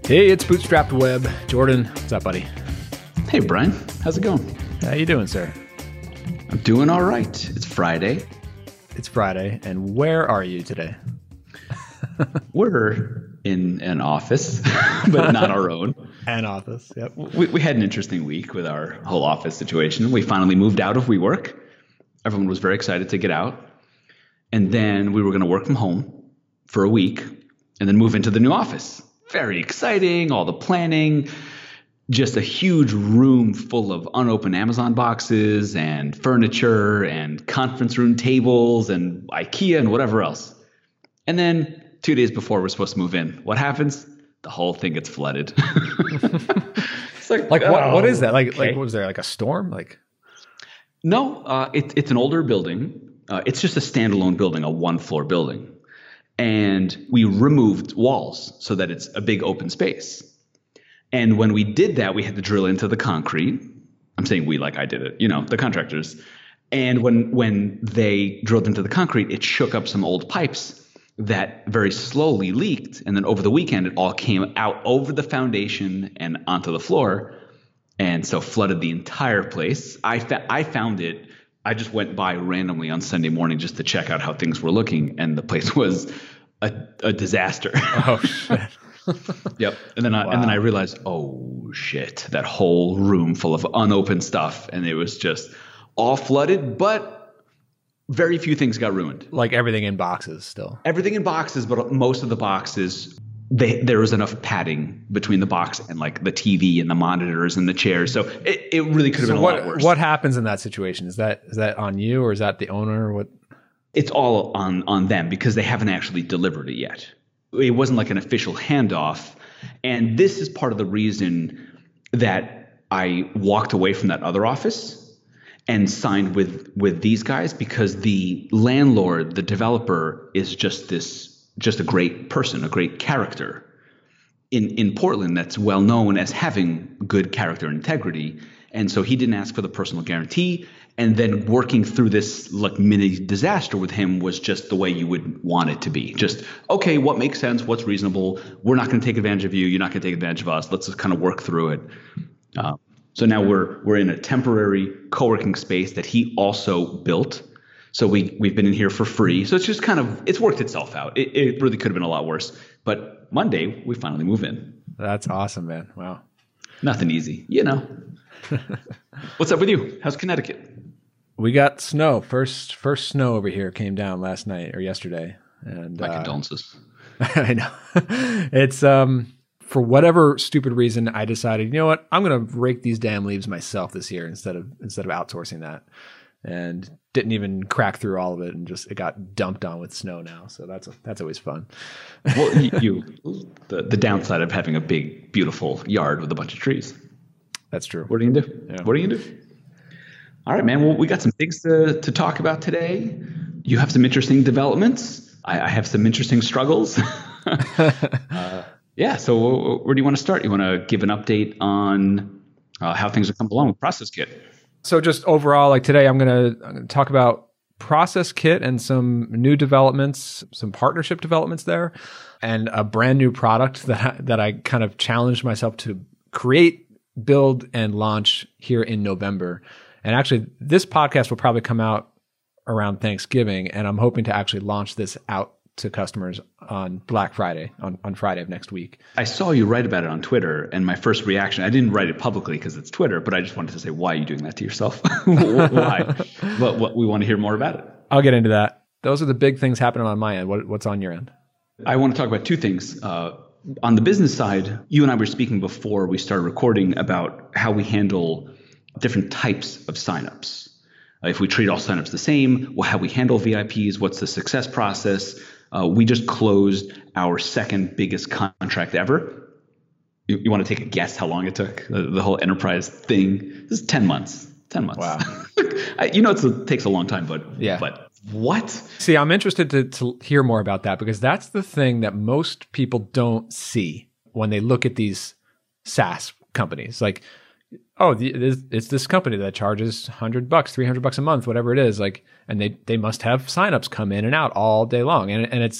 Hey, it's Bootstrapped Web. Jordan, what's up, buddy? Hey, Brian. How's it going? How you doing, sir? I'm doing all right. It's Friday. It's Friday, and where are you today? We're in an office, but not our own. An office, yep. We had an interesting week with our whole office situation. We finally moved out of WeWork. Everyone was very excited to get out. And then we were going to work from home for a week and then move into the new office. Very exciting, all the planning, just a huge room full of unopened Amazon boxes and furniture and conference room tables and IKEA and whatever else. And then 2 days before we're supposed to move in, what happens? The whole thing gets flooded. It's like what is that? Like, okay. what was there, like a storm? No, it's an older building. It's just a standalone building, a one-floor building. And we removed walls so that it's a big open space. And when we did that, we had to drill into the concrete. I'm saying we like I did it, the contractors. And when they drilled into the concrete, it shook up some old pipes that very slowly leaked. And then over the weekend, it all came out over the foundation and onto the floor. And so flooded the entire place. I found it. I just went by randomly on Sunday morning just to check out how things were looking, and the place was a disaster. Oh shit! Yep. And then I realized, oh shit, that whole room full of unopened stuff, and it was just all flooded, but very few things got ruined. Like everything in boxes still. Everything in boxes, but most of the boxes, there was enough padding between the box and like the TV and the monitors and the chairs. So it really could have been a lot worse. What happens in that situation? Is that on you, or is that the owner? What? It's all on them because they haven't actually delivered it yet. It wasn't like an official handoff. And this is part of the reason that I walked away from that other office and signed with these guys, because the landlord, the developer, is just a great person, a great character in Portland that's well known as having good character and integrity. And so he didn't ask for the personal guarantee. And then working through this like mini disaster with him was just the way you would want it to be. Just, okay, what makes sense? What's reasonable? We're not going to take advantage of you. You're not going to take advantage of us. Let's just kind of work through it. So now we're in a temporary co-working space that he also built. So we've been in here for free. So it's just it's worked itself out. It really could have been a lot worse. But Monday, we finally move in. That's awesome, man. Wow. Nothing easy, What's up with you? How's Connecticut? We got snow. First snow over here came down last night or yesterday. And my condolences. I know. It's for whatever stupid reason, I decided, you know what? I'm going to rake these damn leaves myself this year instead of outsourcing that. And didn't even crack through all of it, and just it got dumped on with snow now. So that's always fun. Well, the downside of having a big, beautiful yard with a bunch of trees. That's true. What are you gonna do? Yeah. What are you gonna do? All right, man. Well, we got some things to talk about today. You have some interesting developments. I have some interesting struggles. Yeah. So where do you want to start? You want to give an update on how things are coming along with Process Kit? So just overall, like today, I'm going to talk about Process Kit and some new developments, some partnership developments there, and a brand new product that I kind of challenged myself to create, build, and launch here in November. And actually, this podcast will probably come out around Thanksgiving, and I'm hoping to actually launch this out to customers on Black Friday, on Friday of next week. I saw you write about it on Twitter, and my first reaction, I didn't write it publicly because it's Twitter, but I just wanted to say, why are you doing that to yourself? Why? But we want to hear more about it. I'll get into that. Those are the big things happening on my end. What's on your end? I want to talk about two things. On the business side, you and I were speaking before we started recording about how we handle different types of signups. If we treat all signups the same, how we handle VIPs, what's the success process. We just closed our second biggest contract ever. You want to take a guess how long it took? The whole enterprise thing? This is 10 months. 10 months. Wow. It takes a long time, but yeah. But what? See, I'm interested to hear more about that, because that's the thing that most people don't see when they look at these SaaS companies. Like, oh, it's this company that charges $100, $300 a month, whatever it is. Like, and they must have signups come in and out all day long. And it's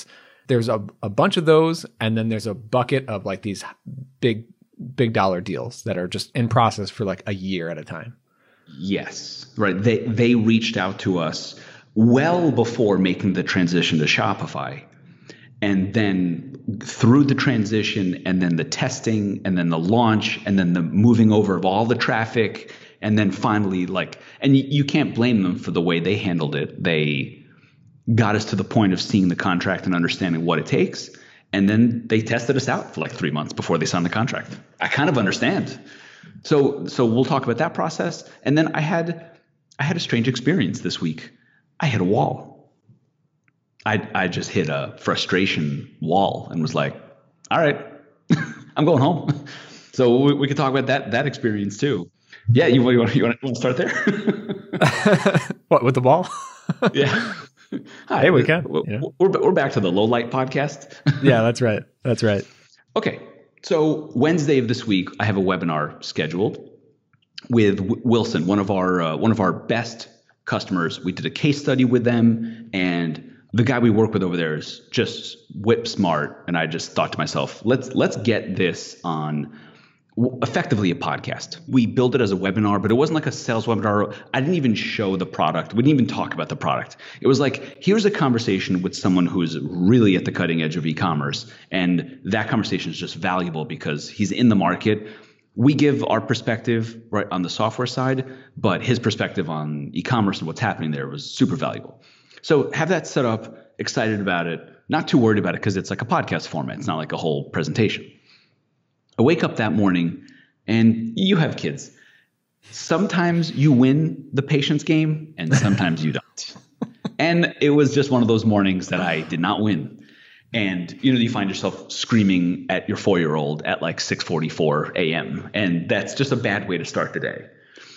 There's a bunch of those, and then there's a bucket of like these big dollar deals that are just in process for like a year at a time. Yes, right. They reached out to us well before making the transition to Shopify. And then through the transition and then the testing and then the launch and then the moving over of all the traffic and then finally and you can't blame them for the way they handled it. They got us to the point of seeing the contract and understanding what it takes. And then they tested us out for like 3 months before they signed the contract. I kind of understand. So we'll talk about that process. And then I had a strange experience this week. I hit a wall. I just hit a frustration wall and was like, all right, I'm going home. So we could talk about that experience too. Yeah, you want to start there? What, with the wall? Yeah. Hi, hey, we can. We're back to the Low Light podcast. Yeah, that's right. That's right. Okay. So Wednesday of this week, I have a webinar scheduled with Wilson, one of our best customers. We did a case study with them, and the guy we work with over there is just whip smart. And I just thought to myself, let's get this on effectively a podcast. We built it as a webinar, but it wasn't like a sales webinar. I didn't even show the product. We didn't even talk about the product. It was like, here's a conversation with someone who's really at the cutting edge of e-commerce. And that conversation is just valuable because he's in the market. We give our perspective right on the software side, but his perspective on e-commerce and what's happening there was super valuable. So have that set up, excited about it, not too worried about it because it's like a podcast format. It's not like a whole presentation. I wake up that morning and you have kids. Sometimes you win the patience game and sometimes you don't. And it was just one of those mornings that I did not win. And you find yourself screaming at your 4-year-old at like 6:44 a.m. And that's just a bad way to start the day.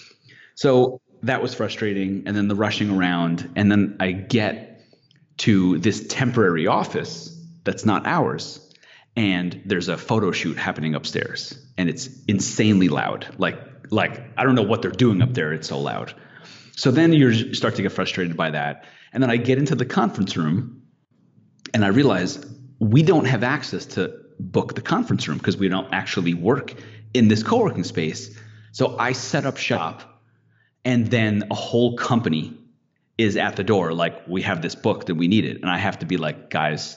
So that was frustrating. And then the rushing around. And then I get to this temporary office that's not ours. And there's a photo shoot happening upstairs. And it's insanely loud. Like I don't know what they're doing up there. It's so loud. So then you start to get frustrated by that. And then I get into the conference room and I realize we don't have access to book the conference room because we don't actually work in this co-working space. So I set up shop. And then a whole company is at the door like, we have this booked and we need it. And I have to be like, guys,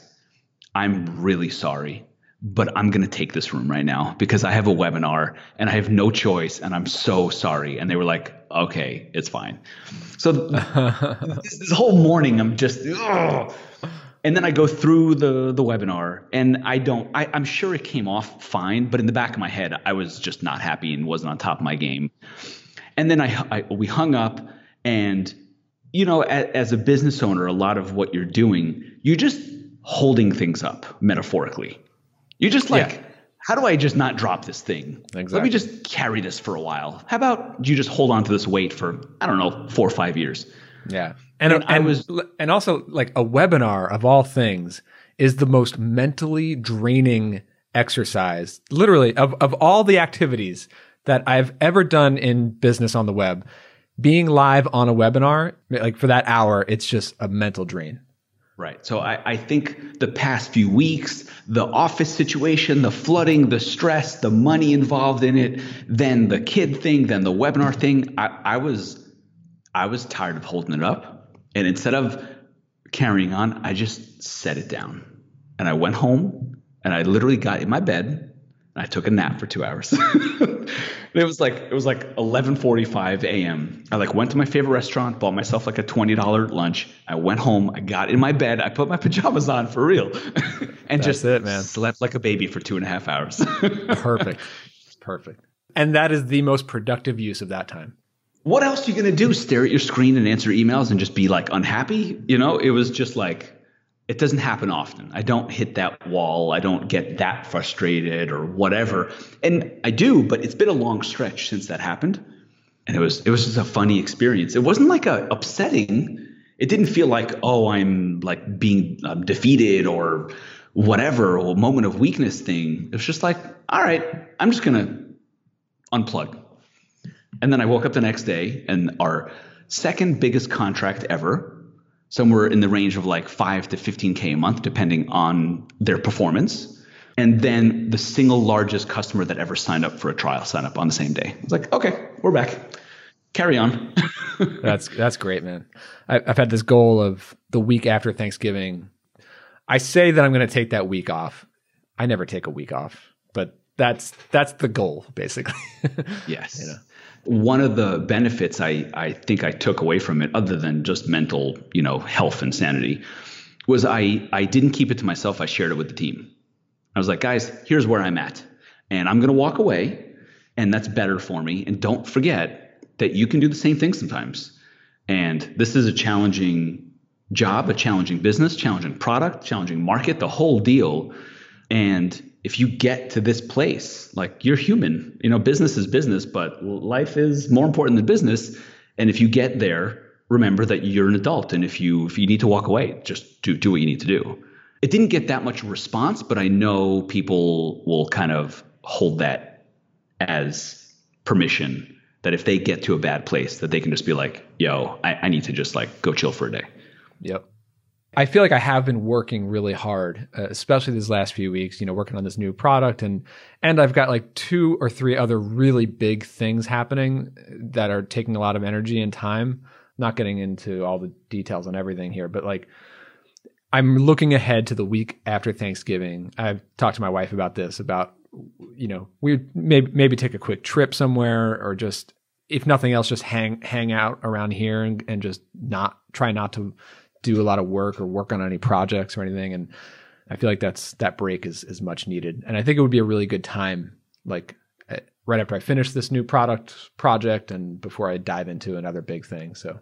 I'm really sorry, but I'm going to take this room right now because I have a webinar and I have no choice and I'm so sorry. And they were like, okay, it's fine. So this whole morning I'm just, ugh. And then I go through the webinar and I'm sure it came off fine, but in the back of my head, I was just not happy and wasn't on top of my game. And then we hung up and, as a business owner, a lot of what you're doing, you're just holding things up metaphorically. You're just like, how do I just not drop this thing? Exactly. Let me just carry this for a while. How about you just hold on to this weight for, I don't know, 4 or 5 years? Yeah. And also like a webinar of all things is the most mentally draining exercise, literally of all the activities that I've ever done in business on the web. Being live on a webinar, like for that hour, it's just a mental drain. Right. So I think the past few weeks, the office situation, the flooding, the stress, the money involved in it, then the kid thing, then the webinar thing, I was tired of holding it up. And instead of carrying on, I just set it down. And I went home and I literally got in my bed. I took a nap for 2 hours. It was like 11:45 a.m. I went to my favorite restaurant, bought myself like a $20 lunch. I went home, I got in my bed, I put my pajamas on for real, and just slept like a baby for 2.5 hours. Perfect. And that is the most productive use of that time. What else are you gonna do? Stare at your screen and answer emails and just be like unhappy? It was just like. It doesn't happen often. I don't hit that wall. I don't get that frustrated or whatever. And I do, but it's been a long stretch since that happened. And it was just a funny experience. It wasn't like upsetting. It didn't feel like, oh, I'm like being defeated or whatever, or a moment of weakness thing. It was just like, all right, I'm just going to unplug. And then I woke up the next day and our second biggest contract ever somewhere in the range of like 5 to 15K a month, depending on their performance. And then the single largest customer that ever signed up for a trial signed up on the same day. It's like, okay, we're back. Carry on. That's great, man. I've had this goal of the week after Thanksgiving. I say that I'm going to take that week off. I never take a week off, but that's the goal, basically. Yes. One of the benefits I think I took away from it, other than just mental, health and sanity, was I didn't keep it to myself. I shared it with the team. I was like, guys, here's where I'm at, and I'm going to walk away, and that's better for me. And don't forget that you can do the same thing sometimes. And this is a challenging job, a challenging business, challenging product, challenging market, the whole deal. And if you get to this place, like, you're human, business is business, but life is more important than business. And if you get there, remember that you're an adult. And if you need to walk away, just do what you need to do. It didn't get that much response, but I know people will kind of hold that as permission, that if they get to a bad place, that they can just be like, yo, I need to just like go chill for a day. Yep. I feel like I have been working really hard, especially these last few weeks, working on this new product. And I've got like 2 or 3 other really big things happening that are taking a lot of energy and time. Not getting into all the details on everything here, but like, I'm looking ahead to the week after Thanksgiving. I've talked to my wife about this, we maybe take a quick trip somewhere, or just, if nothing else, just hang out around here and just try not to do a lot of work or work on any projects or anything. And I feel like that break is much needed. And I think it would be a really good time, like right after I finish this new project and before I dive into another big thing. So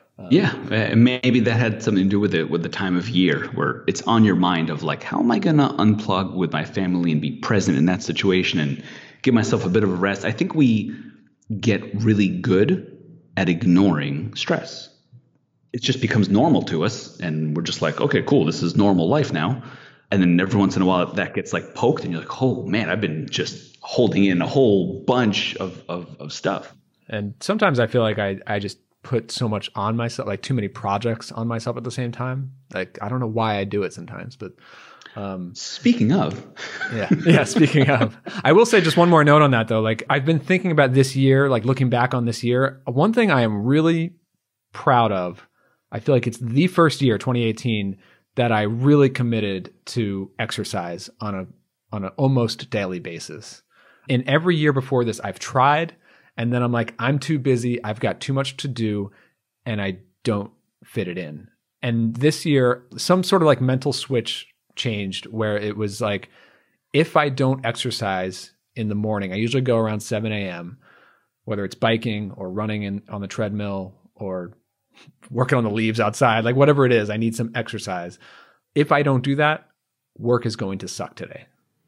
maybe that had something to do with the time of year where it's on your mind of like, how am I going to unplug with my family and be present in that situation and give myself a bit of a rest? I think we get really good at ignoring stress. It just becomes normal to us, and we're just like, okay, cool, this is normal life now. And then every once in a while that gets like poked, and you're like, oh man, I've been just holding in a whole bunch of stuff. And sometimes I feel like I just put so much on myself, like too many projects on myself at the same time. Like, I don't know why I do it sometimes, but speaking of, speaking of, I will say just one more note on that though. Like, I've been thinking about this year, like looking back on this year, one thing I am really proud of, I feel like it's the first year, 2018, that I really committed to exercise on an almost daily basis. In every year before this, I've tried, and then I'm like, I'm too busy. I've got too much to do, and I don't fit it in. And this year, some sort of like mental switch changed where it was like, if I don't exercise in the morning, I usually go around 7 a.m., whether it's biking or running on the treadmill or working on the leaves outside, like whatever it is, I need some exercise. If I don't do that, work is going to suck today.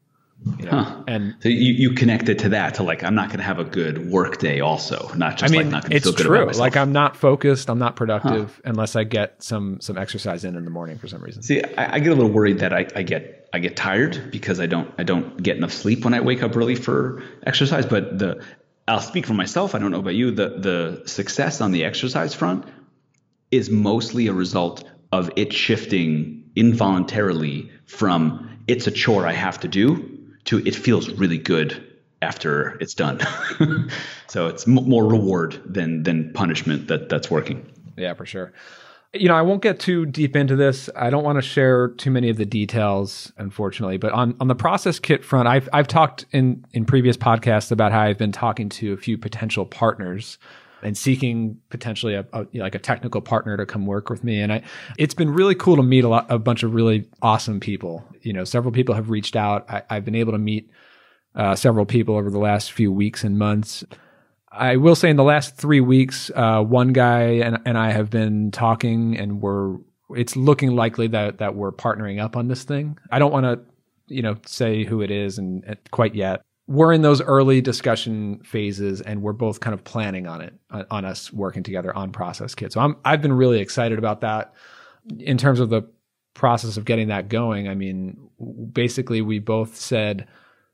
And so you connected to that, to like, I'm not going to have a good work day also, not just like not going to feel good about myself. Like, I'm not focused, I'm not productive unless I get some exercise in the morning for some reason. See, I get a little worried that I get tired because I don't get enough sleep when I wake up early for exercise. But I'll speak for myself. I don't know about you. The success on the exercise front is mostly a result of it shifting involuntarily from it's a chore I have to do to it feels really good after it's done. So it's more reward than punishment that's working. Yeah, for sure. I won't get too deep into this. I don't want to share too many of the details, unfortunately. But on the process kit front, I've talked in previous podcasts about how I've been talking to a few potential partners and seeking potentially a technical partner to come work with me. And it's been really cool to meet a bunch of really awesome people. Several people have reached out. I've been able to meet several people over the last few weeks and months. I will say in the last 3 weeks, one guy and I have been talking, and it's looking likely that we're partnering up on this thing. I don't want to, say who it is and quite yet. We're in those early discussion phases, and we're both kind of planning on it, on us working together on Process Kit. So I've been really excited about that. In terms of the process of getting that going, I mean, basically we both said,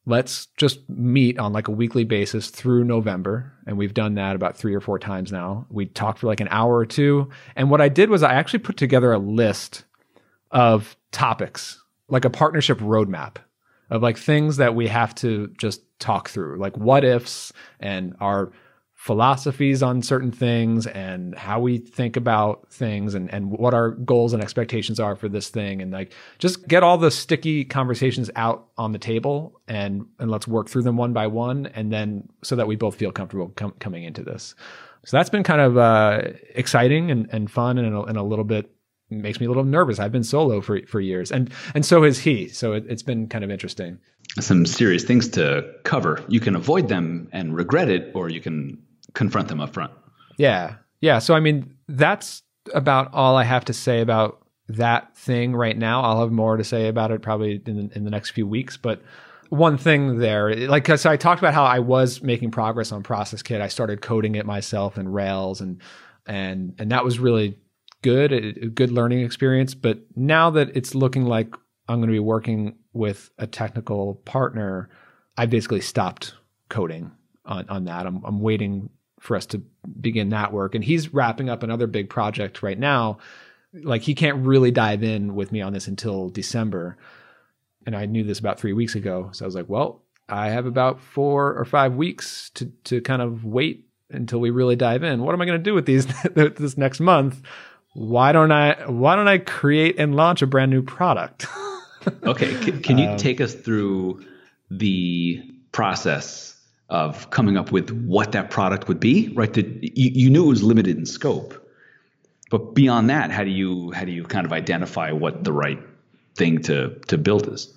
let's just meet on like a weekly basis through November. And we've done that about 3 or 4 times now. We talked for like an hour or two. And what I did was I actually put together a list of topics, like a partnership roadmap of like things that we have to just talk through, like what ifs and our philosophies on certain things and how we think about things and what our goals and expectations are for this thing. And like, just get all the sticky conversations out on the table and let's work through them one by one. And then so that we both feel comfortable coming into this. So that's been kind of exciting and fun and a little bit makes me a little nervous. I've been solo for years and so has he. So it's been kind of interesting. Some serious things to cover. You can avoid them and regret it, or you can confront them up front. Yeah. Yeah. So, I mean, that's about all I have to say about that thing right now. I'll have more to say about it probably in the next few weeks. But one thing there, like, so I talked about how I was making progress on Process Kit. I started coding it myself in Rails and that was really good, a good learning experience. But now that it's looking like I'm going to be working with a technical partner, I basically stopped coding on that. I'm waiting for us to begin that work. And he's wrapping up another big project right now. Like, he can't really dive in with me on this until December. And I knew this about 3 weeks ago. So I was like, well, I have about 4 or 5 weeks to kind of wait until we really dive in. What am I going to do with these this next month? Why don't I create and launch a brand new product? Okay. Can you take us through the process of coming up with what that product would be, right? You knew it was limited in scope, but beyond that, how do you kind of identify what the right thing to build is?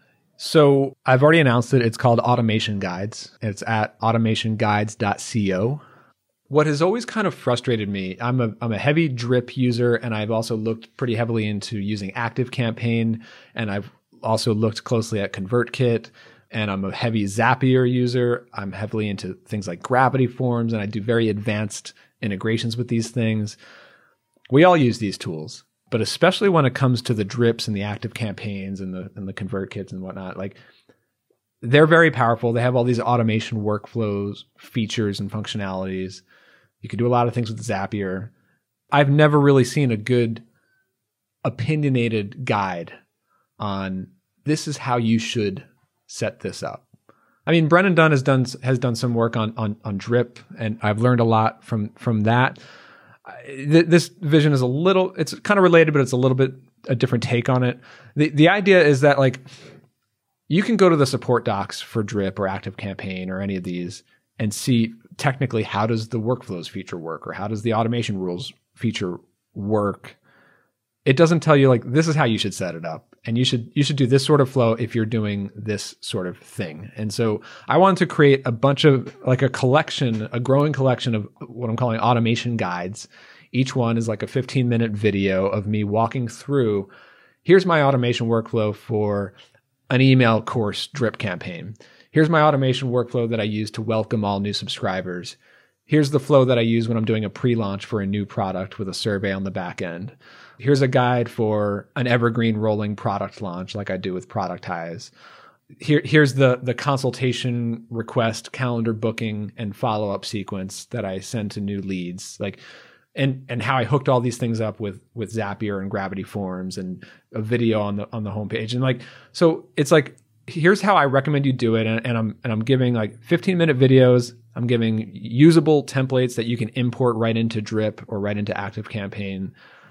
So I've already announced it. It's called Automation Guides. It's at automationguides.co. What has always kind of frustrated me, I'm a heavy drip user, and I've also looked pretty heavily into using ActiveCampaign, and I've also looked closely at ConvertKit. And I'm a heavy Zapier user. I'm heavily into things like Gravity Forms, and I do very advanced integrations with these things. We all use these tools, but especially when it comes to the drips and the active campaigns and the ConvertKits and whatnot, like, they're very powerful. They have all these automation workflows, features, and functionalities. You can do a lot of things with Zapier. I've never really seen a good opinionated guide on this is how you should set this up. I mean, Brennan Dunn has done some work on drip, and I've learned a lot from that. This vision is it's kind of related, but it's a little bit a different take on it. The idea is that, like, you can go to the support docs for Drip or ActiveCampaign or any of these and see technically how does the workflows feature work, or how does the automation rules feature work. It doesn't tell you, like, this is how you should set it up. And you should do this sort of flow if you're doing this sort of thing. And so I wanted to create a bunch of, like, a growing collection of what I'm calling automation guides. Each one is like a 15-minute video of me walking through, here's my automation workflow for an email course drip campaign. Here's my automation workflow that I use to welcome all new subscribers. Here's the flow that I use when I'm doing a pre-launch for a new product with a survey on the back end. Here's a guide for an evergreen rolling product launch like I do with Productize. Here's the consultation request, calendar booking, and follow-up sequence that I send to new leads. Like, and how I hooked all these things up with Zapier and Gravity Forms and a video on the homepage. And, like, so it's like, here's how I recommend you do it. And I'm giving, like, 15-minute videos. I'm giving usable templates that you can import right into Drip or right into ActiveCampaign.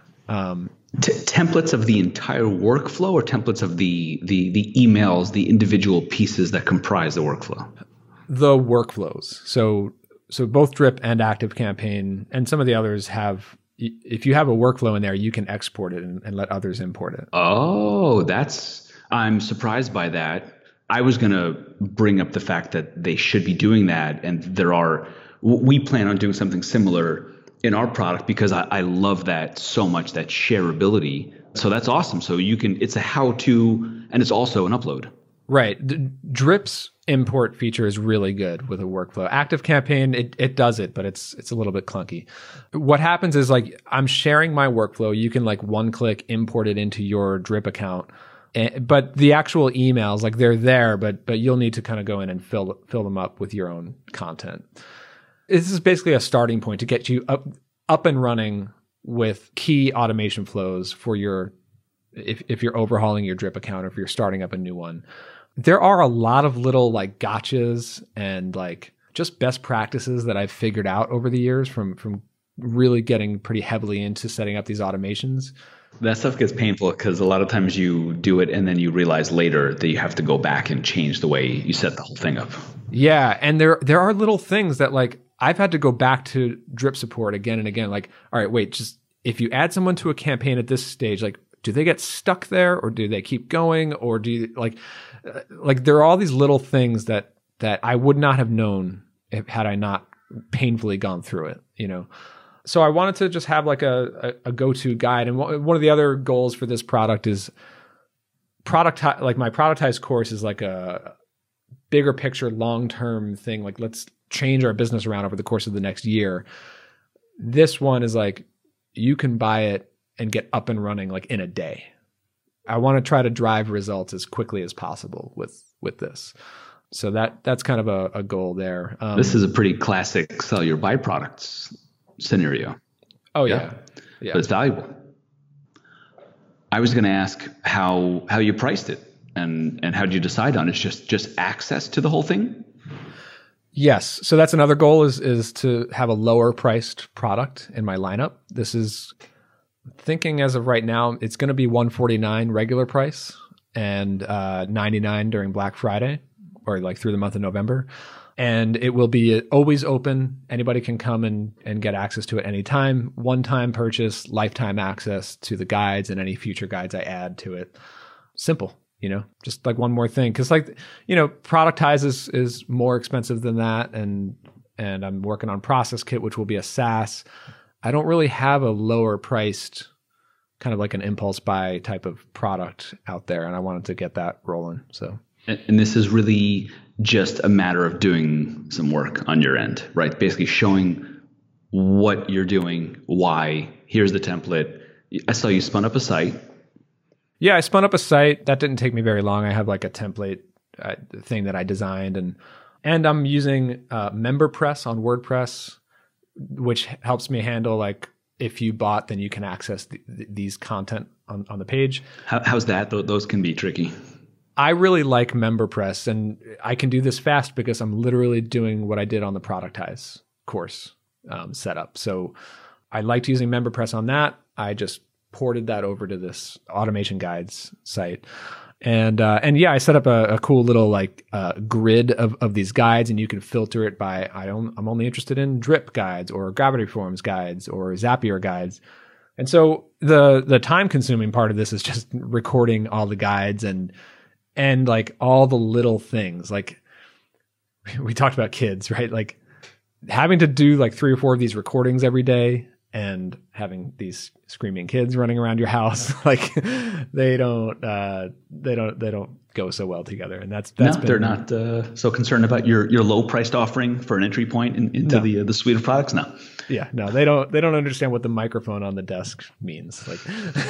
Templates of the entire workflow, or templates of the emails, the individual pieces that comprise the workflow? The workflows. So both Drip and ActiveCampaign and some of the others have, if you have a workflow in there, you can export it and let others import it. Oh, I'm surprised by that. I was going to bring up the fact that they should be doing that. And we plan on doing something similar in our product, because I love that so much, that shareability. So that's awesome. So it's a how-to, and it's also an upload. Right. Drip's import feature is really good with a workflow. ActiveCampaign, it does it, but it's a little bit clunky. What happens is, like, I'm sharing my workflow. You can, like, one-click import it into your Drip account. But the actual emails, like they're there, but you'll need to kind of go in and fill them up with your own content. This is basically a starting point to get you up and running with key automation flows for your, if you're overhauling your Drip account or if you're starting up a new one. There are a lot of little like gotchas and like just best practices that I've figured out over the years from really getting pretty heavily into setting up these automations. That stuff gets painful because a lot of times you do it and then you realize later that you have to go back and change the way you set the whole thing up. Yeah, and there are little things that like I've had to go back to Drip support again and again. Like, all right, wait, just if you add someone to a campaign at this stage, like, do they get stuck there or do they keep going, or do you like there are all these little things that I would not have known had I not painfully gone through it, you know? So I wanted to just have like a go-to guide. And one of the other goals for this product is like my productized course is like a bigger picture, long-term thing. Like, let's change our business around over the course of the next year. This one is like, you can buy it and get up and running like in a day. I want to try to drive results as quickly as possible with this. So that's kind of a goal there. This is a pretty classic sell your byproducts scenario. Oh yeah. But it's valuable. I was going to ask how you priced it and how did you decide on it? It's just access to the whole thing? Yes. So that's another goal is to have a lower priced product in my lineup. This is thinking as of right now, it's going to be $149 regular price and $99 during Black Friday or like through the month of November. And it will be always open. Anybody can come and get access to it anytime. One-time purchase, lifetime access to the guides and any future guides I add to it. Simple, you know, just like one more thing. Because like, you know, Productize is more expensive than that. And I'm working on Process Kit, which will be a SaaS. I don't really have a lower priced kind of like an impulse buy type of product out there. And I wanted to get that rolling. So. And this is really just a matter of doing some work on your end, right? Basically showing what you're doing, why, here's the template. I saw you spun up a site. Yeah, I spun up a site. That didn't take me very long. I have like a template thing that I designed and I'm using MemberPress on WordPress, which helps me handle like if you bought, then you can access these content on the page. How's that? Those can be tricky. I really like MemberPress, and I can do this fast because I'm literally doing what I did on the Productize course setup. So I liked using MemberPress on that. I just ported that over to this automation guides site. And yeah, I set up a cool little like grid of these guides, and you can filter it by I'm only interested in Drip guides or Gravity Forms guides or Zapier guides. And so the time consuming part of this is just recording all the guides and like all the little things. Like we talked about kids, right? Like having to do like 3 or 4 of these recordings every day and having these screaming kids running around your house, like they don't go so well together. And that's they're not so concerned about your low priced offering for an entry point into the suite of products. No. Yeah, no, they don't understand what the microphone on the desk means. Like,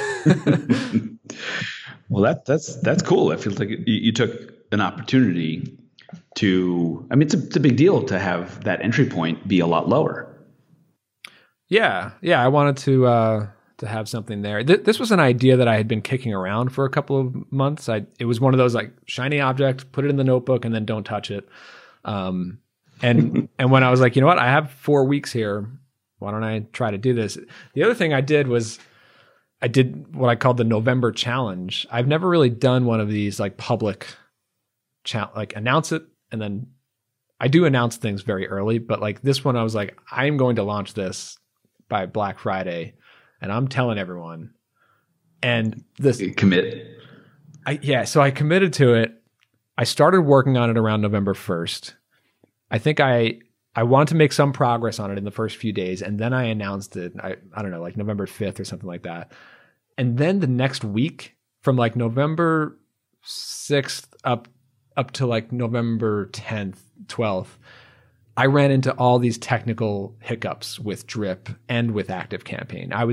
well, that's cool. I feel like you took an opportunity to. I mean, it's a big deal to have that entry point be a lot lower. Yeah. I wanted to have something there. This was an idea that I had been kicking around for a couple of months. It was one of those like shiny object, put it in the notebook, and then don't touch it. And when I was like, you know what, I have 4 weeks here. Why don't I try to do this? The other thing I did was I did what I called the November challenge. I've never really done one of these like public like announce it, and then I do announce things very early, but like this one I was like, I'm going to launch this by Black Friday and I'm telling everyone. And this commit. So I committed to it. I started working on it around November 1st. I think I wanted to make some progress on it in the first few days, and then I announced it, I don't know, like November 5th or something like that. And then the next week, from like November 6th up to like November 10th, 12th, I ran into all these technical hiccups with Drip and with ActiveCampaign.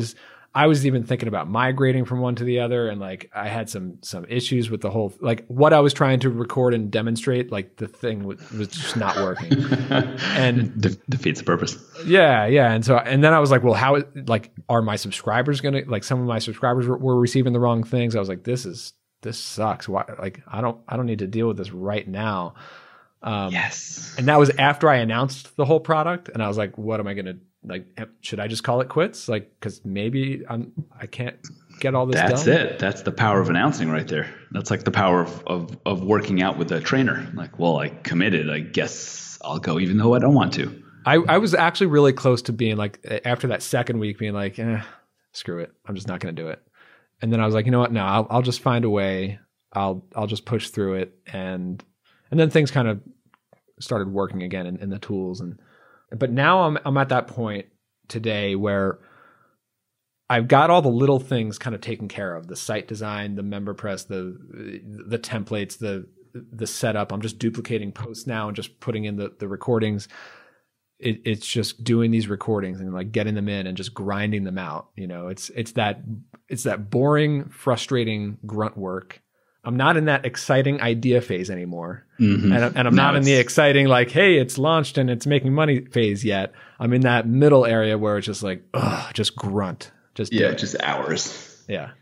I was even thinking about migrating from one to the other, and like I had some issues with the whole, like what I was trying to record and demonstrate, like the thing was just not working, and defeats the purpose. Yeah, and then I was like, well, like are my subscribers gonna, like some of my subscribers were receiving the wrong things. I was like, this sucks. Why? Like I don't need to deal with this right now. Yes. And that was after I announced the whole product, and I was like, what am I gonna, like, should I just call it quits? Like, because maybe I can't get all this done. That's it. That's the power of announcing right there. That's like the power of working out with a trainer. Like, well, I committed. I guess I'll go even though I don't want to. I was actually really close to being like, after that second week, being like, screw it. I'm just not going to do it. And then I was like, you know what? No, I'll just find a way. I'll just push through it. And then things kind of started working again in the tools. But now I'm at that point today where I've got all the little things kind of taken care of: the site design, the MemberPress, the templates, the setup. I'm just duplicating posts now and just putting in the recordings. It's just doing these recordings and like getting them in and just grinding them out. You know, it's that boring, frustrating grunt work. I'm not in that exciting idea phase anymore. Mm-hmm. And I'm not in the exciting, like, hey, it's launched and it's making money phase yet. I'm in that middle area where it's just like, just grunt. Just hours. Yeah.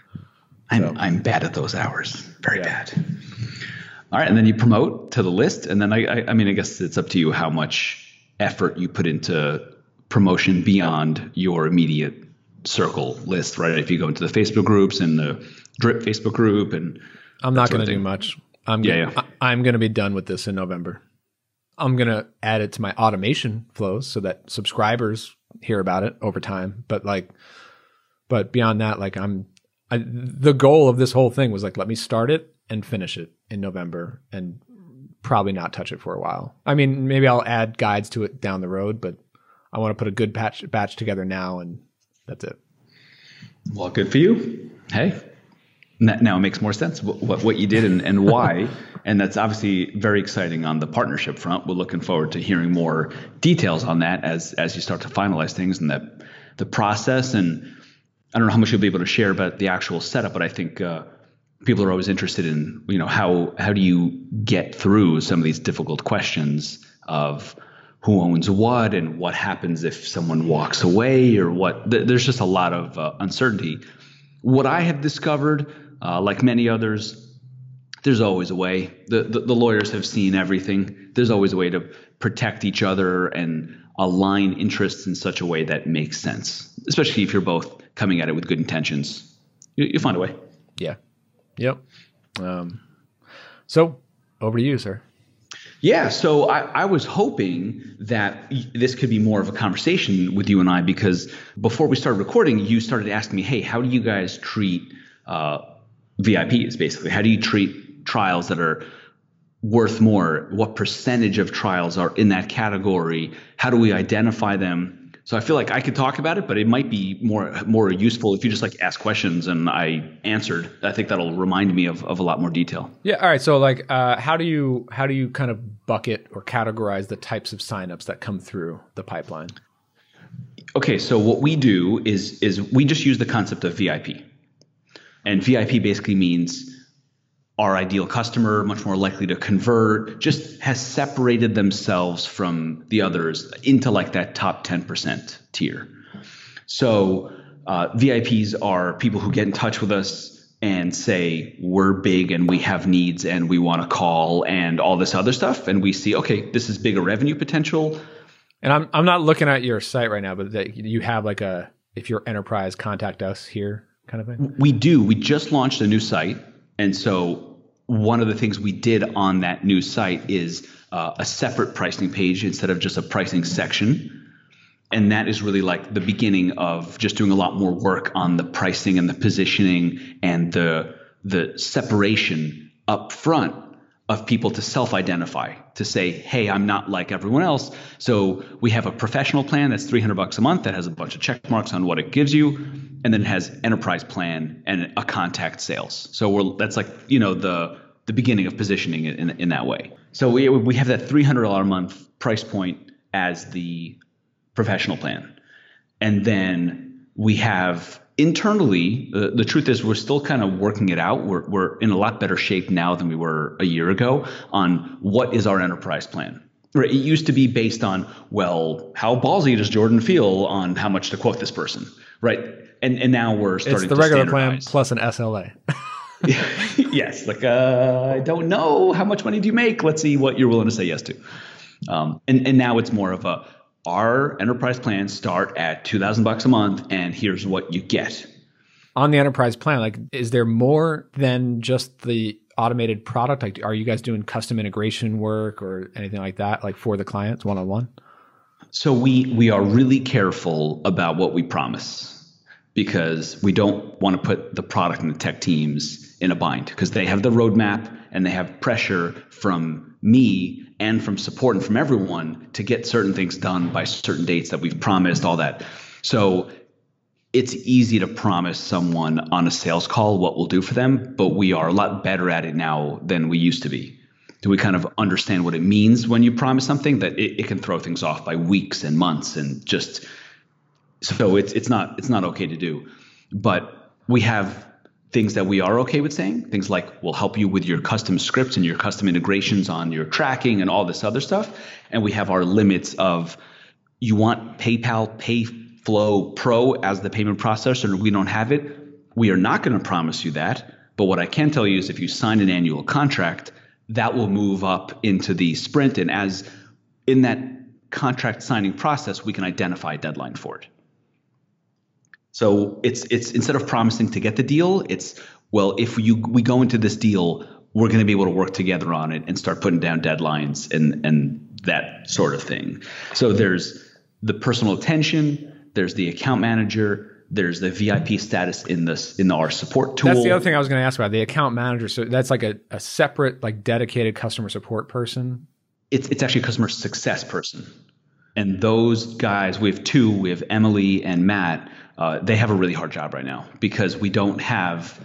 I'm bad at those hours. Very bad. All right. And then you promote to the list. And then I mean, I guess it's up to you how much effort you put into promotion beyond your immediate circle list, right? If you go into the Facebook groups and the Drip Facebook group, and I'm not going to do much. I'm going to be done with this in November. I'm going to add it to my automation flows so that subscribers hear about it over time. But beyond that, like the goal of this whole thing was like, let me start it and finish it in November and probably not touch it for a while. I mean, maybe I'll add guides to it down the road, but I want to put a good batch together now, and that's it. Well, good for you. Hey. Now it makes more sense what you did and why. And that's obviously very exciting on the partnership front. We're looking forward to hearing more details on that as you start to finalize things and the process. And I don't know how much you'll be able to share about the actual setup, but I think people are always interested in, you know, how do you get through some of these difficult questions of who owns what and what happens if someone walks away or what. There's just a lot of uncertainty. What I have discovered, like many others, there's always a way. The lawyers have seen everything. There's always a way to protect each other and align interests in such a way that makes sense, especially if you're both coming at it with good intentions. You'll find a way. Yeah. Yep. So over to you, sir. Yeah, so I was hoping that this could be more of a conversation with you and I, because before we started recording, you started asking me, hey, how do you guys treat VIPs, basically? How do you treat trials that are worth more? What percentage of trials are in that category? How do we identify them? So I feel like I could talk about it, but it might be more useful if you just like ask questions and I answered. I think that'll remind me of a lot more detail. Yeah. All right. So like, how do you kind of bucket or categorize the types of signups that come through the pipeline? Okay. So what we do is we just use the concept of VIP, and VIP basically means our ideal customer, much more likely to convert, just has separated themselves from the others into like that top 10% tier. So VIPs are people who get in touch with us and say, we're big and we have needs and we want to call and all this other stuff. And we see, okay, this is bigger revenue potential. And I'm not looking at your site right now, but that you have like if you're enterprise, contact us here kind of thing. We do. We just launched a new site. And so one of the things we did on that new site is a separate pricing page instead of just a pricing section. And that is really like the beginning of just doing a lot more work on the pricing and the positioning and the separation up front of people to self-identify, to say, hey, I'm not like everyone else. So we have a professional plan that's $300 a month that has a bunch of check marks on what it gives you. And then it has enterprise plan and a contact sales. So that's like, you know, the beginning of positioning it in that way. So we have that $300 a month price point as the professional plan. And then We have internally, the truth is we're still kind of working it out. We're in a lot better shape now than we were a year ago on what is our enterprise plan. Right. It used to be based on, well, how ballsy does Jordan feel on how much to quote this person, right? And now we're starting to It's the regular standardize. plan plus an SLA. Yes, like I don't know how much money do you make. Let's see what you're willing to say yes to. And now it's more of our enterprise plans start at $2,000 a month, and here's what you get. On the enterprise plan, like, is there more than just the automated product? Like, are you guys doing custom integration work or anything like that, like for the clients one-on-one? So we are really careful about what we promise, because we don't want to put the product and the tech teams in a bind, because they have the roadmap and they have pressure from me and from support and from everyone to get certain things done by certain dates that we've promised, all that. So it's easy to promise someone on a sales call what we'll do for them, but we are a lot better at it now than we used to be. Do we kind of understand what it means when you promise something, that it can throw things off by weeks and months, and just so it's not okay to do. But we have things that we are okay with saying, things like we'll help you with your custom scripts and your custom integrations on your tracking and all this other stuff. And we have our limits of, you want PayPal PayFlow Pro as the payment processor and we don't have it. We are not going to promise you that. But what I can tell you is if you sign an annual contract, that will move up into the sprint. And as in that contract signing process, we can identify a deadline for it. So it's instead of promising to get the deal, it's, well, if we go into this deal, we're going to be able to work together on it and start putting down deadlines and that sort of thing. So there's the personal attention, there's the account manager, there's the VIP status in our support tool. That's the other thing I was going to ask about, the account manager. So that's like a separate, like, dedicated customer support person. It's actually a customer success person. And those guys, we have two, we have Emily and Matt. They have a really hard job right now because we don't have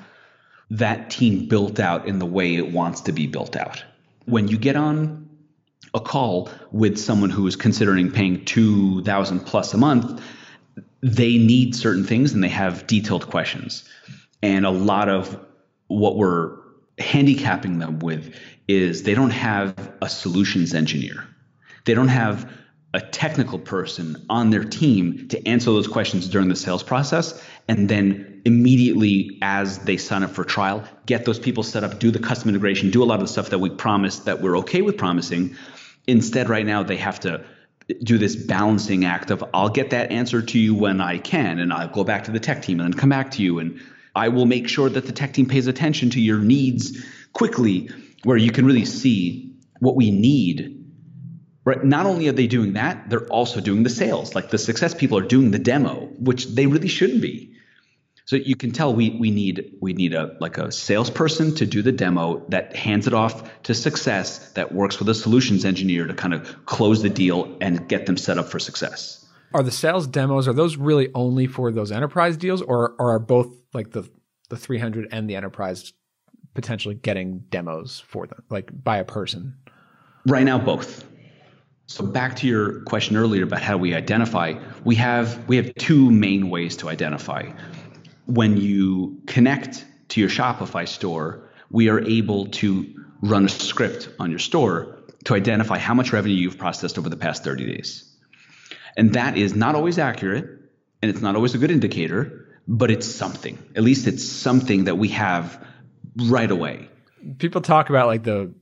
that team built out in the way it wants to be built out. When you get on a call with someone who is considering paying $2,000 plus a month, they need certain things and they have detailed questions. And a lot of what we're handicapping them with is they don't have a solutions engineer. They don't have a technical person on their team to answer those questions during the sales process, and then immediately as they sign up for trial, get those people set up, do the custom integration, do a lot of the stuff that we promised that we're okay with promising. Instead, right now, they have to do this balancing act of, I'll get that answer to you when I can, and I'll go back to the tech team and then come back to you, and I will make sure that the tech team pays attention to your needs quickly, where you can really see what we need. Right. Not only are they doing that, they're also doing the sales. Like the success people are doing the demo, which they really shouldn't be. So you can tell we need a salesperson to do the demo that hands it off to success, that works with a solutions engineer to kind of close the deal and get them set up for success. Are the sales demos, are those really only for those enterprise deals, or are both like the 300 and the enterprise potentially getting demos for them, like by a person? Right now, both. So back to your question earlier about how we identify, we have two main ways to identify. When you connect to your Shopify store, we are able to run a script on your store to identify how much revenue you've processed over the past 30 days. And that is not always accurate, and it's not always a good indicator, but it's something. At least it's something that we have right away. People talk about like the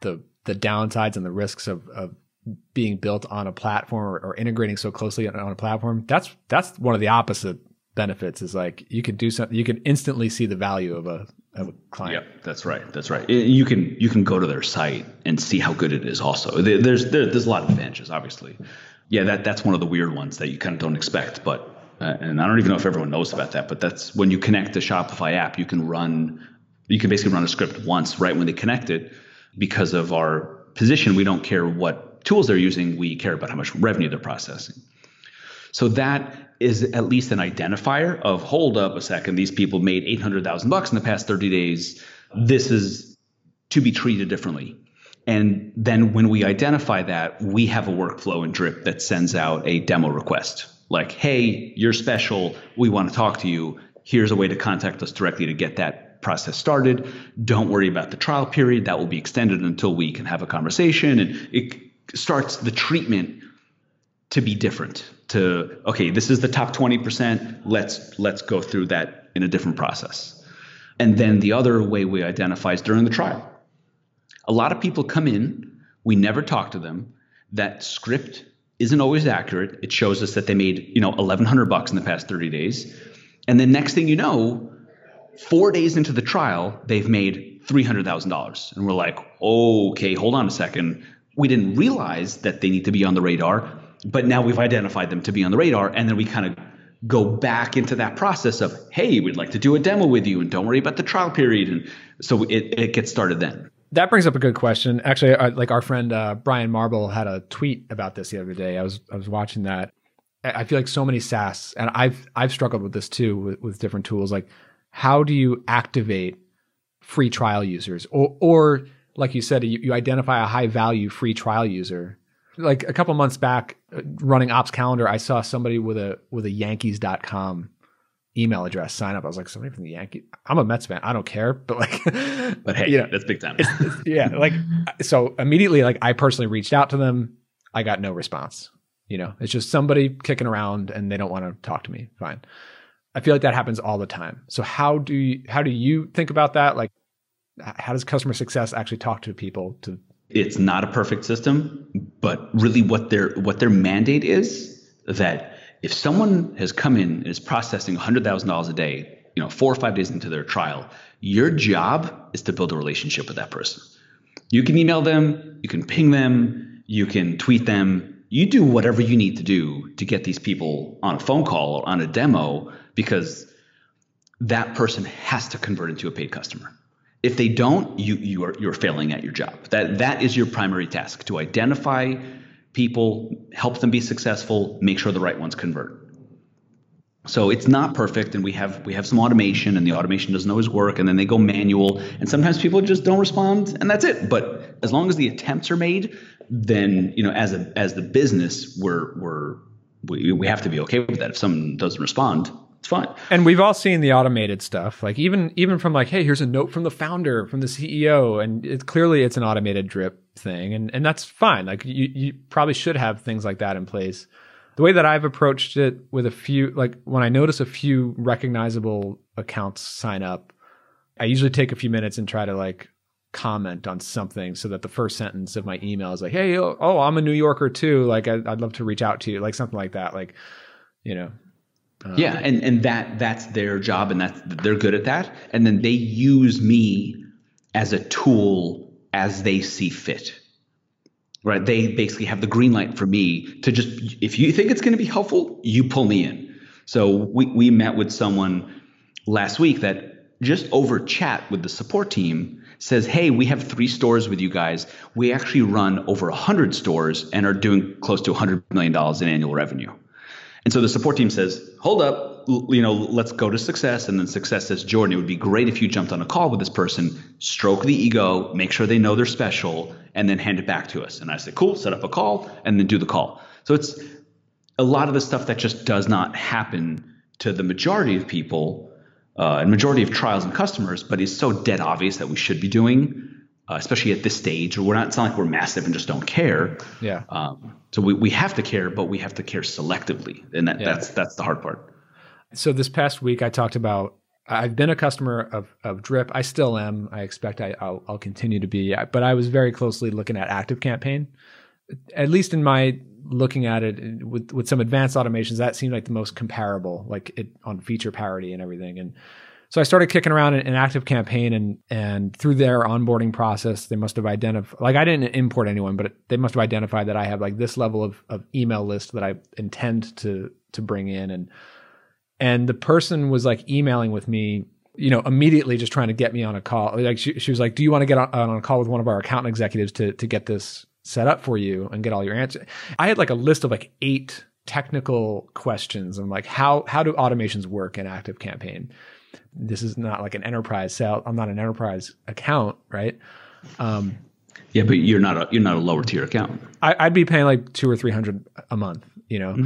downsides and the risks of being built on a platform or integrating so closely on a platform. That's one of the opposite benefits, is like you can do something, you can instantly see the value of a client. Yeah, that's right. That's right. You can go to their site and see how good it is also. There's a lot of advantages, obviously. Yeah, that's one of the weird ones that you kind of don't expect, but and I don't even know if everyone knows about that, but that's when you connect the Shopify app, you can basically run a script once right when they connect it. Because of our position, we don't care what tools they're using, we care about how much revenue they're processing. So that is at least an identifier of, hold up a second, these people made $800,000 in the past 30 days. This is to be treated differently. And then when we identify that, we have a workflow in Drip that sends out a demo request like, hey, you're special. We want to talk to you. Here's a way to contact us directly to get that process started. Don't worry about the trial period. That will be extended until we can have a conversation. And it starts the treatment to be different. To, okay, this is the top 20%. Let's go through that in a different process. And then the other way we identify is during the trial. A lot of people come in, we never talk to them. That script isn't always accurate. It shows us that they made, $1,100 in the past 30 days. And then next thing you know, 4 days into the trial, they've made $300,000. And we're like, okay, hold on a second. We didn't realize that they need to be on the radar, but now we've identified them to be on the radar. And then we kind of go back into that process of, hey, we'd like to do a demo with you and don't worry about the trial period. And so it gets started then. That brings up a good question. Actually, like our friend Brian Marble had a tweet about this the other day. I was watching that. I feel like so many SaaS, and I've struggled with this too with different tools. Like, how do you activate free trial users, or like you said, you identify a high value free trial user? Like a couple months back, running Ops Calendar, I saw somebody with a Yankees.com email address sign up. I was like, somebody from the Yankees. I'm a Mets fan. I don't care, but but hey, that's big time. So immediately, like, I personally reached out to them. I got no response. It's just somebody kicking around and they don't want to talk to me. Fine. I feel like that happens all the time. So how do you think about that? Like, how does customer success actually talk to people? It's not a perfect system, but really what their mandate is that if someone has come in and is processing $100,000 a day, 4 or 5 days into their trial, your job is to build a relationship with that person. You can email them, you can ping them, you can tweet them. You do whatever you need to do to get these people on a phone call or on a demo, because that person has to convert into a paid customer. If they don't, you're failing at your job. That is your primary task, to identify people, help them be successful, make sure the right ones convert. So it's not perfect, and we have some automation, and the automation doesn't always work, and then they go manual, and sometimes people just don't respond, and that's it. But as long as the attempts are made, then as the business we have to be okay with that. If someone doesn't respond, it's fine. And we've all seen the automated stuff, like even from like, hey, here's a note from the founder, from the CEO, and it's an automated drip thing, and that's fine. Like you probably should have things like that in place. The way that I've approached it with a few, like when I notice a few recognizable accounts sign up, I usually take a few minutes and try to like comment on something so that the first sentence of my email is like, hey, I'm a New Yorker too. Like I'd love to reach out to you, like something like that. Like, yeah. And that's their job, and they're good at that. And then they use me as a tool as they see fit. Right. They basically have the green light for me to just, if you think it's going to be helpful, you pull me in. So we met with someone last week that just over chat with the support team says, hey, we have 3 stores with you guys. We actually run over 100 stores and are doing close to $100 million in annual revenue. And so the support team says, hold up, let's go to Success. And then Success says, Jordan, it would be great if you jumped on a call with this person, stroke the ego, make sure they know they're special, and then hand it back to us. And I said, cool, set up a call and then do the call. So it's a lot of the stuff that just does not happen to the majority of people and majority of trials and customers, but is so dead obvious that we should be doing, especially at this stage. Or it's not like we're massive and just don't care. Yeah. So we have to care, but we have to care selectively. And that's the hard part. So this past week I talked about, I've been a customer of Drip. I still am. I expect I'll continue to be. But I was very closely looking at ActiveCampaign. At least in my looking at it with some advanced automations, that seemed like the most comparable, like it on feature parity and everything. And so I started kicking around in ActiveCampaign, and through their onboarding process, they must have identified, like I didn't import anyone, but they must have identified that I have like this level of email list that I intend to bring in. And the person was like emailing with me, immediately just trying to get me on a call. Like she was like, do you want to get on a call with one of our account executives to get this set up for you and get all your answers? I had like a list of like 8 technical questions. I'm like, how do automations work in ActiveCampaign? This is not like an enterprise sale. I'm not an enterprise account, right? Yeah, but you're not a lower tier account. I'd be paying like $200 or $300 a month, Mm-hmm.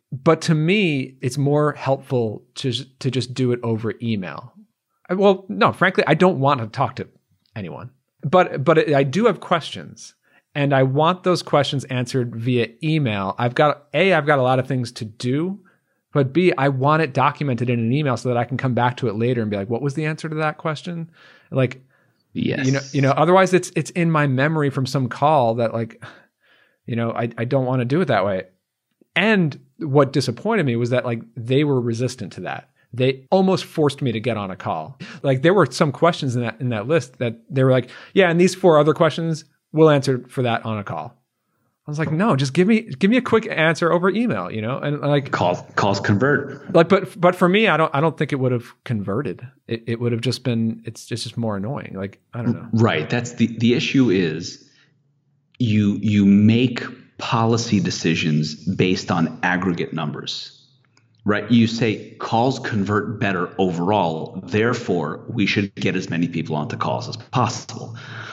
But to me, it's more helpful to just do it over email. Well, no, frankly, I don't want to talk to anyone, but I do have questions, and I want those questions answered via email. I've got a lot of things to do, but B, I want it documented in an email so that I can come back to it later and be like, what was the answer to that question? Like, yes, otherwise it's in my memory from some call that like, I don't want to do it that way. And what disappointed me was that like they were resistant to that. They almost forced me to get on a call. Like there were some questions in that list that they were like, yeah, and these 4 other questions we'll answer for that on a call. I was like, no, just give me a quick answer over email, and like calls convert. Like, but for me, I don't think it would have converted. It would have just been, it's just more annoying. Like, I don't know. Right. That's the issue is you make policy decisions based on aggregate numbers. Right. You say calls convert better overall. Therefore, we should get as many people onto calls as possible.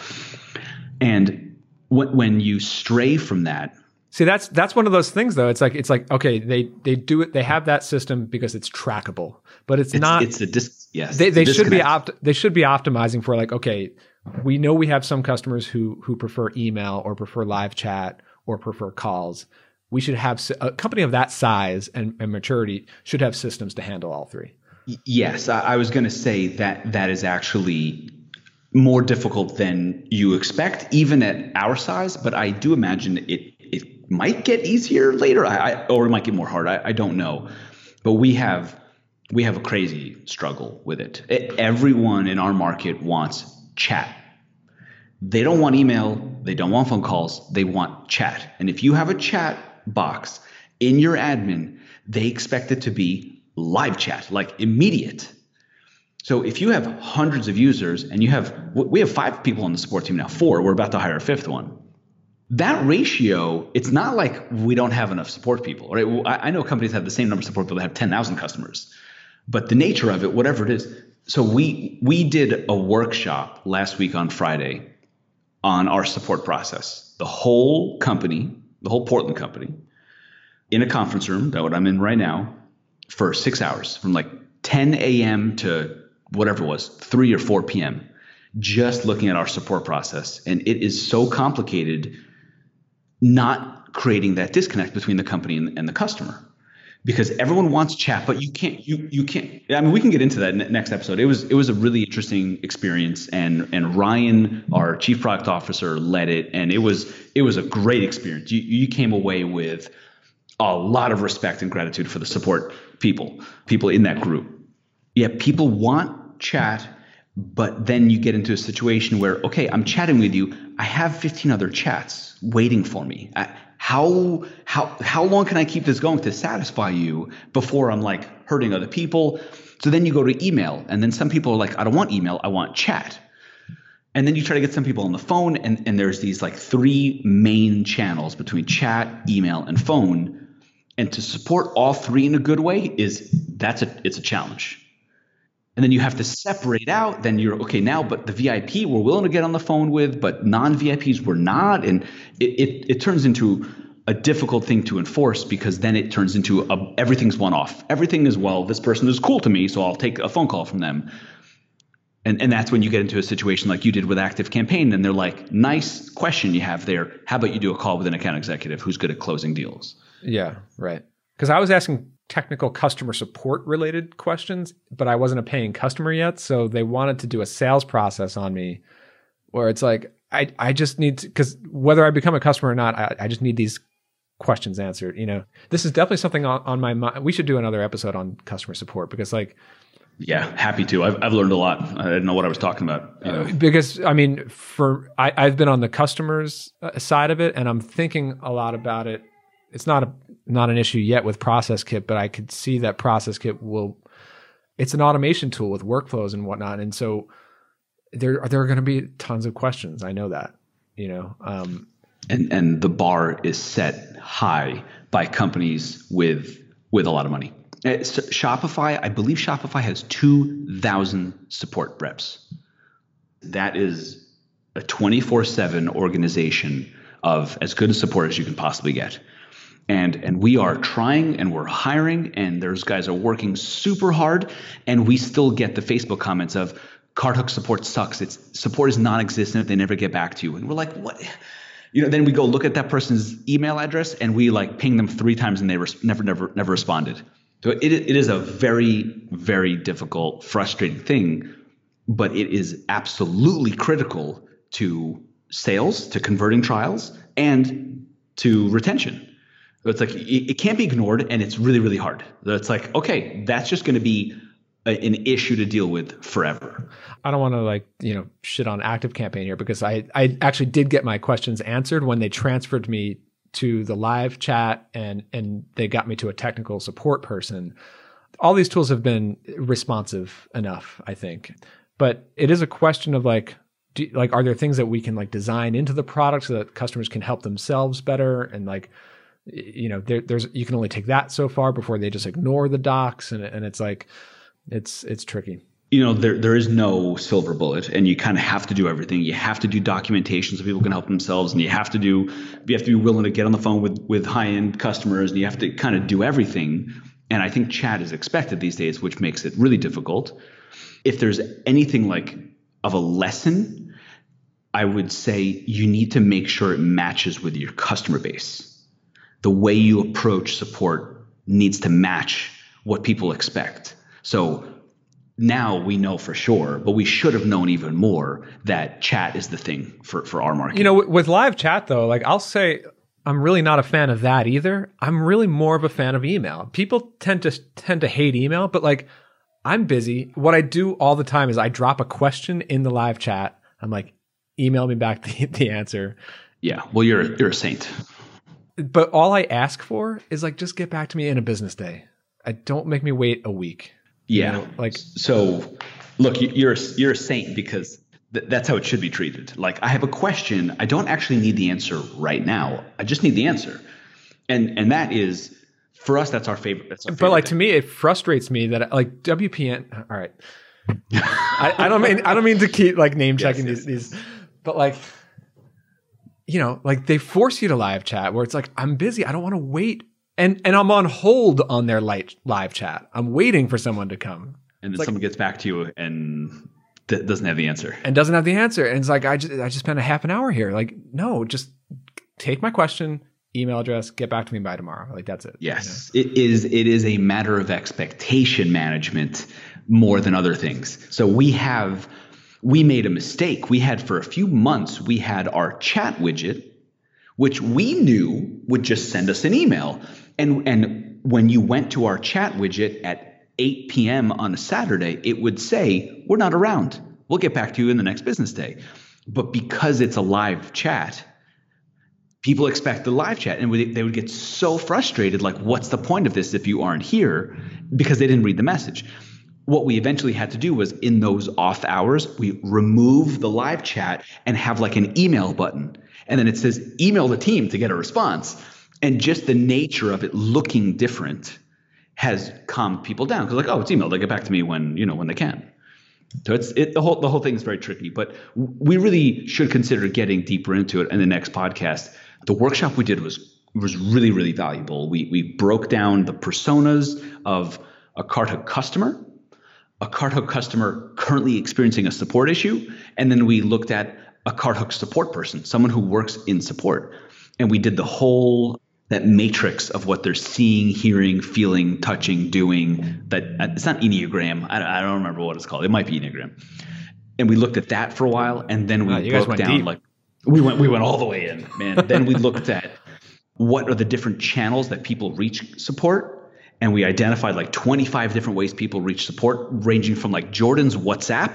And when you stray from that. See, that's one of those things, though. It's like okay, they do it. They have that system because it's trackable, but it's not. It's a yes. They should be optimizing for like, okay, we know we have some customers who prefer email or prefer live chat or prefer calls. We should have a company of that size and maturity should have systems to handle all 3. Yes, I was going to say that is actually more difficult than you expect, even at our size. But I do imagine it might get easier later, or it might get more hard. I don't know, but we have a crazy struggle with it. Everyone in our market wants chat. They don't want email. They don't want phone calls. They want chat. And if you have a chat box in your admin, they expect it to be live chat, like immediate. So if you have hundreds of users and we have 5 people on the support team now, 4, we're about to hire a 5th one. That ratio, it's not like we don't have enough support people, right? I know companies have the same number of support people that have 10,000 customers, but the nature of it, whatever it is. So we did a workshop last week on Friday on our support process. The whole company, the whole Portland company, in a conference room, that what I'm in right now, for 6 hours, from like 10 a.m. to whatever it was, 3 or 4 p.m., just looking at our support process. And it is so complicated not creating that disconnect between the company and the customer. Because everyone wants chat, but you can't. I mean, we can get into that next episode. It was a really interesting experience, and Ryan, our chief product officer, led it, and it was a great experience. You came away with a lot of respect and gratitude for the support people in that group. Yeah, people want chat, but then you get into a situation where, okay, I'm chatting with you. I have 15 other chats waiting for me. How long can I keep this going to satisfy you before I'm like hurting other people? So then you go to email, and then some people are like, I don't want email, I want chat. And then you try to get some people on the phone, and there's these like 3 main channels between chat, email, and phone. And to support all 3 in a good way it's a challenge. And then you have to separate out, then you're okay now, but the VIP we're willing to get on the phone with, but non-VIPs we're not. And it turns into a difficult thing to enforce, because then it turns into everything's one-off. Everything is, well, this person is cool to me, so I'll take a phone call from them. And that's when you get into a situation like you did with ActiveCampaign, and they're like, nice question you have there. How about you do a call with an account executive who's good at closing deals? Yeah, right. Because I was asking technical customer support related questions, but I wasn't a paying customer yet. So they wanted to do a sales process on me where it's like, I just need to, because whether I become a customer or not, I just need these questions answered. This is definitely something on my mind. We should do another episode on customer support, because like, yeah, happy to. I've learned a lot. I didn't know what I was talking about. Because I mean, I've been on the customer's side of it, and I'm thinking a lot about it. It's not an issue yet with Process Kit, but I could see that Process Kit it's an automation tool with workflows and whatnot. And so there are going to be tons of questions. I know that, and the bar is set high by companies with a lot of money. Shopify, I believe Shopify has 2,000 support reps. That is a 24/7 organization of as good a support as you can possibly get. And we are trying and we're hiring and those guys are working super hard, and we still get the Facebook comments of CartHook support sucks. Support is non-existent. They never get back to you. And we're like, what? Then we go look at that person's email address and we like ping them 3 times and they never responded. So it is a very, very difficult, frustrating thing, but it is absolutely critical to sales, to converting trials, and to retention. It's like it can't be ignored, and it's really, really hard. It's like, okay, that's just going to be an issue to deal with forever. I don't want to shit on ActiveCampaign here, because I actually did get my questions answered when they transferred me to the live chat and they got me to a technical support person. All these tools have been responsive enough, I think. But it is a question of are there things that we can design into the product so that customers can help themselves better? And there's you can only take that so far before they just ignore the docs, and it's it's tricky. There is no silver bullet, and you kind of have to do everything. You have to do documentation so people can help themselves, and you have to be willing to get on the phone with high-end customers, and you have to kind of do everything. And I think chat is expected these days, which makes it really difficult. If there's anything of a lesson, I would say you need to make sure it matches with your customer base. The way you approach support needs to match what people expect. So now we know for sure, but we should have known even more that chat is the thing for our market. With live chat though, I'll say I'm really not a fan of that either. I'm really more of a fan of email. People tend to hate email, but I'm busy. What I do all the time is I drop a question in the live chat. I'm like, email me back the answer. Yeah, well, you're a saint. But all I ask for is just get back to me in a business day. Don't make me wait a week. Yeah. So look, you're a saint because that's how it should be treated. I have a question. I don't actually need the answer right now. I just need the answer. And that is, for us, that's our favorite. But thing. To me, it frustrates me that WPN. All right. I don't mean to keep name checking these, but they force you to live chat where it's I'm busy. I don't want to wait. And I'm on hold on their live chat. I'm waiting for someone to come. And then someone gets back to you and doesn't have the answer. And it's I just spent a half an hour here. No, just take my question, email address, get back to me by tomorrow. That's it. Yes. It is a matter of expectation management more than other things. So we made a mistake. We had for a few months, we had our chat widget, which we knew would just send us an email. And when you went to our chat widget at 8 p.m. on a Saturday, it would say, we're not around. We'll get back to you in the next business day. But because it's a live chat, people expect the live chat. And they would get so frustrated, what's the point of this if you aren't here? Because they didn't read the message. What we eventually had to do was, in those off hours, we remove the live chat and have an email button. And then it says, email the team to get a response. And just the nature of it looking different has calmed people down. Because it's email. They get back to me when they can. So the whole thing is very tricky. But we really should consider getting deeper into it in the next podcast. The workshop we did was really, really valuable. We broke down the personas of a CartHook customer, a CartHook customer currently experiencing a support issue, and then we looked at a CartHook support person, someone who works in support. And we did that matrix of what they're seeing, hearing, feeling, touching, doing. That it's not Enneagram. I don't remember what it's called. It might be Enneagram. And we looked at that for a while, and then we broke down deep. We went all the way in, man. Then we looked at what are the different channels that people reach support, and we identified 25 different ways people reach support, ranging from Jordan's WhatsApp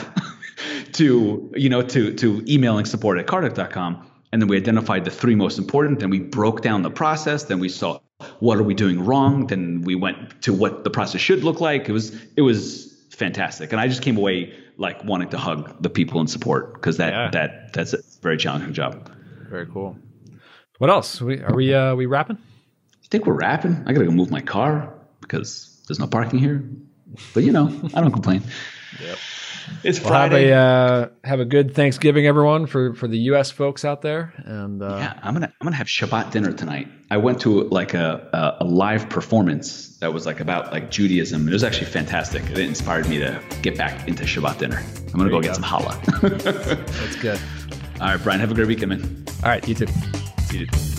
to emailing support@carthook.com. And then we identified the 3 most important. Then we broke down the process. Then we saw what are we doing wrong. Then we went to what the process should look like. It was fantastic. And I just came away wanting to hug the people in support, because that's a very challenging job. Very cool. What else? Are we wrapping? I think we're wrapping. I gotta go move my car because there's no parking here. But I don't complain. Yep. It's Friday. Have a good Thanksgiving, everyone, for the U.S. folks out there. And yeah, I'm gonna have Shabbat dinner tonight. I went to like a live performance that was like about like Judaism. It was actually fantastic. It inspired me to get back into Shabbat dinner. I'm gonna go get some challah. That's good. All right, Brian, have a great weekend, man. All right, you too. See you.